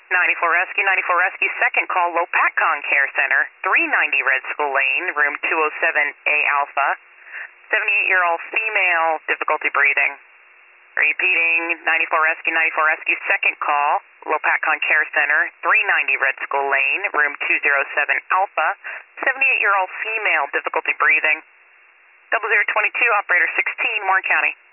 94 Rescue, 94 Rescue, second call, Lopatcon Care Center, 390 Red School Lane, room 207A Alpha. 78-year-old female, difficulty breathing. Repeating, 94 Rescue, 94 Rescue, second call, Lopatcon Care Center, 390 Red School Lane, room 207 Alpha. 78-year-old female, difficulty breathing. 0022, operator 16, Warren County.